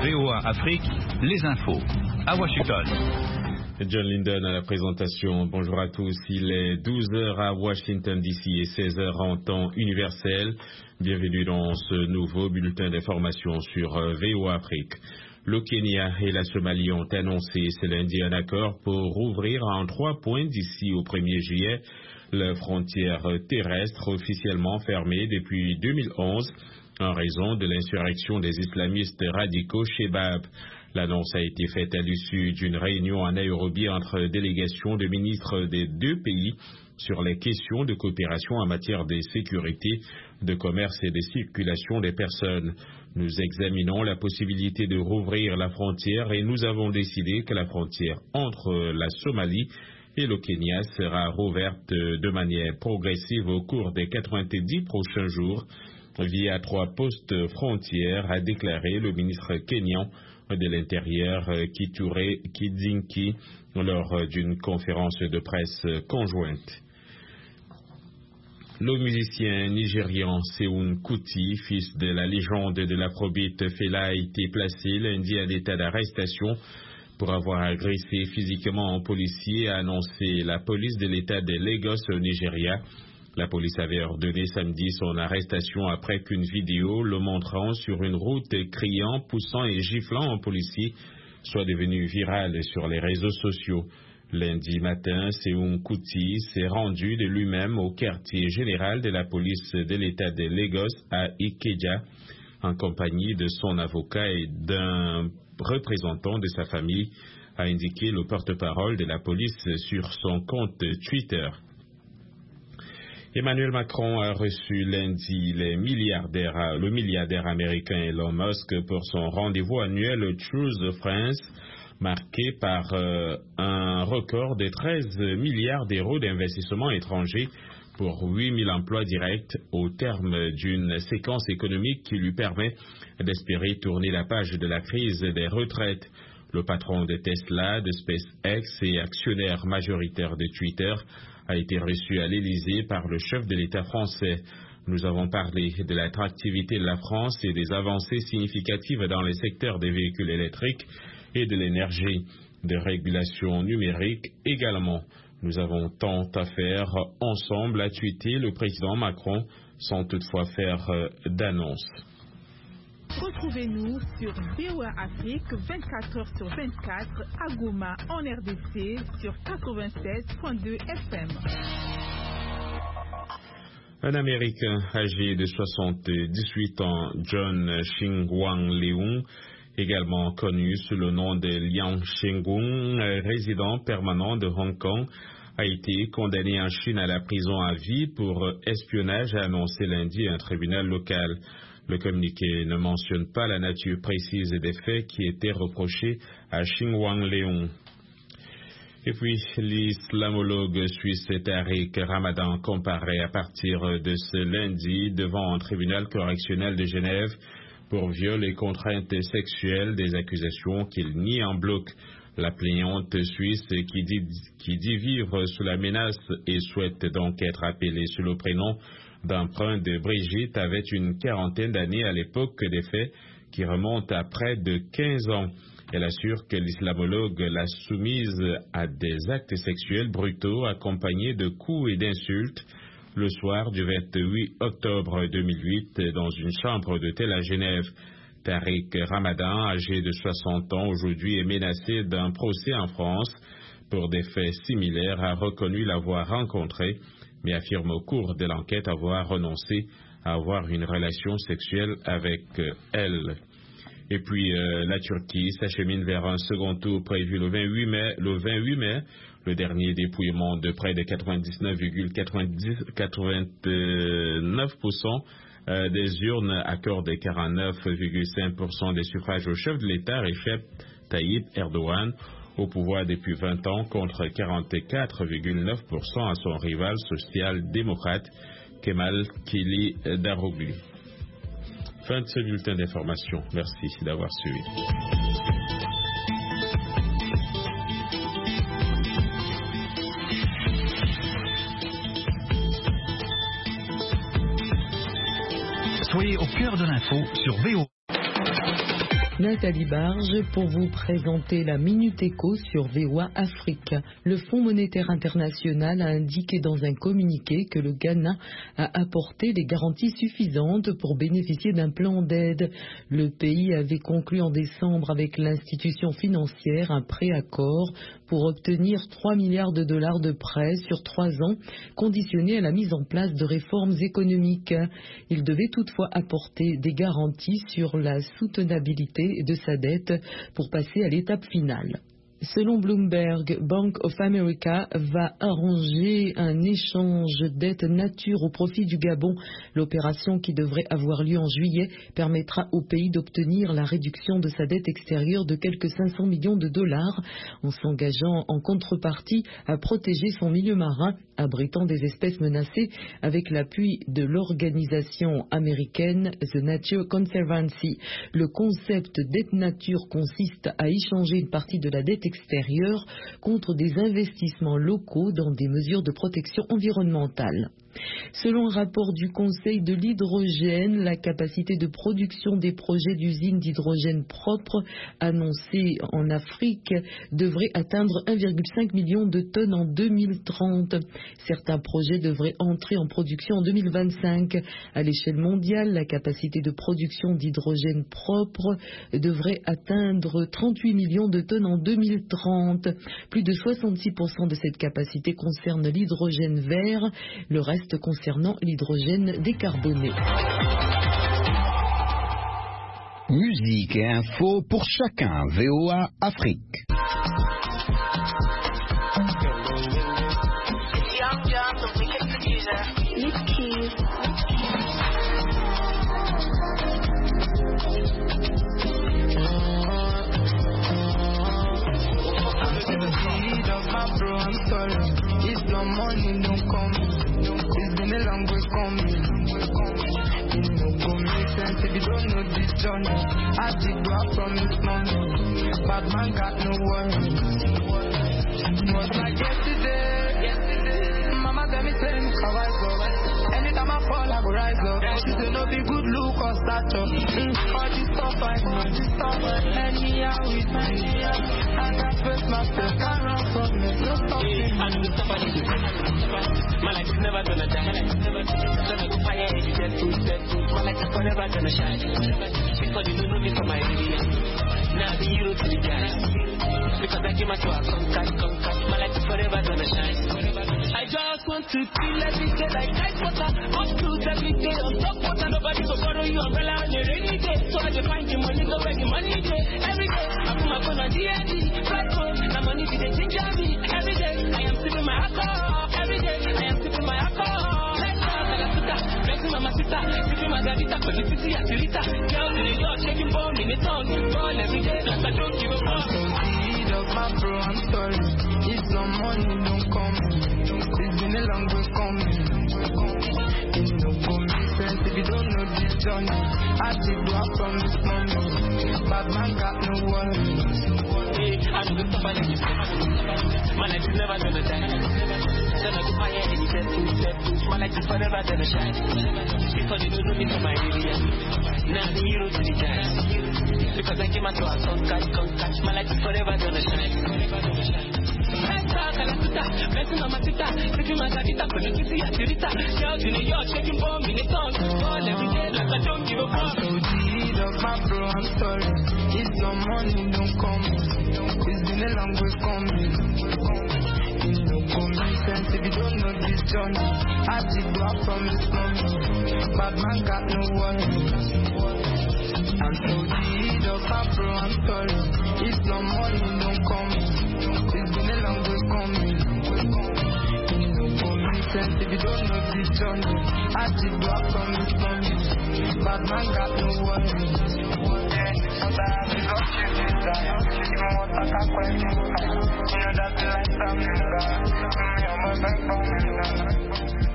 VOA Afrique, les infos. À Washington. John Linden à la présentation. Bonjour à tous. Il est 12h à Washington DC et 16h en temps universel. Bienvenue dans ce nouveau bulletin d'information sur VOA Afrique. Le Kenya et la Somalie ont annoncé ce lundi un accord pour ouvrir en 3 points d'ici au 1er juillet la frontière terrestre officiellement fermée depuis 2011 en raison de l'insurrection des islamistes radicaux Shebab. L'annonce a été faite à l'issue d'une réunion à Nairobi entre délégations de ministres des deux pays sur les questions de coopération en matière de sécurité, de commerce et de circulation des personnes. Nous examinons la possibilité de rouvrir la frontière et nous avons décidé que la frontière entre la Somalie et le Kenya sera rouverte de manière progressive au cours des 90 prochains jours via 3 postes frontières, a déclaré le ministre kényan de l'Intérieur Kithure Kindiki lors d'une conférence de presse conjointe. Le musicien nigérian Seun Kuti, fils de la légende de l'afrobeat Fela, a été placé lundi en état d'arrestation pour avoir agressé physiquement un policier, a annoncé la police de l'État de Lagos au Nigeria. La police avait ordonné samedi son arrestation après qu'une vidéo le montrant sur une route criant, poussant et giflant un policier soit devenue virale sur les réseaux sociaux. Lundi matin, Seun Kuti s'est rendu de lui-même au quartier général de la police de l'État de Lagos à Ikeja en compagnie de son avocat et d'un représentant de sa famille, a indiqué le porte-parole de la police sur son compte Twitter. Emmanuel Macron a reçu lundi le milliardaire américain Elon Musk pour son rendez-vous annuel Choose France, marqué par un record de 13 milliards d'euros d'investissement étranger pour 8 000 emplois directs au terme d'une séquence économique qui lui permet d'espérer tourner la page de la crise des retraites. Le patron de Tesla, de SpaceX et actionnaire majoritaire de Twitter a été reçu à l'Élysée par le chef de l'État français. Nous avons parlé de l'attractivité de la France et des avancées significatives dans les secteurs des véhicules électriques et de l'énergie, de régulation numérique également. Nous avons tant à faire ensemble, a tweeté le président Macron, sans toutefois faire d'annonce. Retrouvez-nous sur VOA Afrique 24h/24 à Goma en RDC sur 96.2 FM. Un Américain âgé de 78 ans, John Ching-Wang Leung, également connu sous le nom de Liang Shengung, résident permanent de Hong Kong, a été condamné en Chine à la prison à vie pour espionnage, a annoncé lundi un tribunal local. Le communiqué ne mentionne pas la nature précise des faits qui étaient reprochés à Ching-Wang Leung. Et puis, l'islamologue suisse Tariq Ramadan comparaît à partir de ce lundi devant un tribunal correctionnel de Genève pour viol et contraintes sexuelles, des accusations qu'il nie en bloc. La plaignante suisse qui dit vivre sous la menace et souhaite donc être appelée sous le prénom d'emprunt de Brigitte avait une quarantaine d'années à l'époque des faits qui remontent à près de 15 ans. Elle assure que l'islamologue l'a soumise à des actes sexuels brutaux accompagnés de coups et d'insultes le soir du 28 octobre 2008 dans une chambre d'hôtel à Genève. Tariq Ramadan, âgé de 60 ans aujourd'hui, est menacé d'un procès en France pour des faits similaires, a reconnu l'avoir rencontré, mais affirme au cours de l'enquête avoir renoncé à avoir une relation sexuelle avec elle. Et puis, la Turquie s'achemine vers un second tour prévu le 28 mai. Le dernier dépouillement de près de 99,99% des urnes accorde 49,5% des suffrages au chef de l'État, Recep Tayyip Erdogan, au pouvoir depuis 20 ans contre 44,9% à son rival social-démocrate Kemal Kılıçdaroğlu. Fin de ce bulletin d'information. Merci d'avoir suivi. Soyez au cœur de l'info sur VOA. Nathalie Barge pour vous présenter la Minute Éco sur VOA Afrique. Le Fonds monétaire international a indiqué dans un communiqué que le Ghana a apporté des garanties suffisantes pour bénéficier d'un plan d'aide. Le pays avait conclu en décembre avec l'institution financière un préaccord pour obtenir 3 milliards de dollars de prêts sur 3 ans, conditionnés à la mise en place de réformes économiques. Il devait toutefois apporter des garanties sur la soutenabilité de sa dette pour passer à l'étape finale. Selon Bloomberg, Bank of America va arranger un échange dette nature au profit du Gabon. L'opération qui devrait avoir lieu en juillet permettra au pays d'obtenir la réduction de sa dette extérieure de quelques 500 millions de dollars en s'engageant en contrepartie à protéger son milieu marin abritant des espèces menacées avec l'appui de l'organisation américaine The Nature Conservancy. Le concept dette nature consiste à échanger une partie de la dette extérieure contre des investissements locaux dans des mesures de protection environnementale. Selon un rapport du Conseil de l'hydrogène, la capacité de production des projets d'usines d'hydrogène propre annoncés en Afrique devrait atteindre 1,5 million de tonnes en 2030. Certains projets devraient entrer en production en 2025. À l'échelle mondiale, la capacité de production d'hydrogène propre devrait atteindre 38 millions de tonnes en 2030. Plus de 66% de cette capacité concerne l'hydrogène vert, le reste concernant l'hydrogène décarboné. Musique et info pour chacun, VOA Afrique. If you don't know this journey, I did what from this morning. Bad man got no worries. Was like yesterday. Mama tell me things how I go. Anytime I fall, I go rise up. She say no be good look or stature. All this stuff I know. Anyhow with me, I got first master. Can't run from me. No stopping. I know the stuff I need to do. My life is never gonna die. Gonna go fire if you get food. My life is forever gonna shine. Because you don't know me from my area. Now the hero to the guys. Because I came out to a conquer. My life is forever gonna shine. I just want to feel every day like nice water. Up close every day on top water. Nobody go borrow you umbrella on a rainy day. So I just find the money, go where the money day. Every day I put my phone on D&D. Flight phone, the money be the ginger me. Every day I am sipping my alcohol. Every day I am sipping my alcohol. Let's go, flexing on my sister. Sipping my gavita for the city at the Rita. Girl to the yard, shaking bomb in the town. Ball every day, like I don't give a fuck. I'm so deed of my bro, I'm sorry. If some money don't come, it's been a long way coming. It no go make sense if you don't know this journey. I did what from this morning. Bad man got no worries. Hey, I know the stuff I need to say. My life is never gonna die. Gonna go fire and you said food. My life is forever gonna shine. Because you don't know me from my area. Now the hero to the guys. Because I came out to a conquer. My life is forever gonna shine. Blessing on my sister, taking my gavita for the city at the Rita. Girl to New York, shaking bomb in the town. Ball every day like I don't give a fuck. I'm so deed of my bro, I'm sorry. If some money don't come, it's been a long way coming. It no go make sense if you don't know this journey. I did what from this morning. Bad man got no worries. I'm so deed of my bro, I'm sorry. If some money don't come, it's been a long way coming. It no go make sense if you don't know this journey. I did what from this morning. Bad man got no worries. Sometimes I got you desire. Even what I can't quite do. You know that's the life I'm in God. You're my best friend.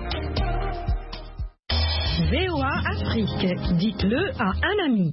VOA Afrique, dites-le à un ami.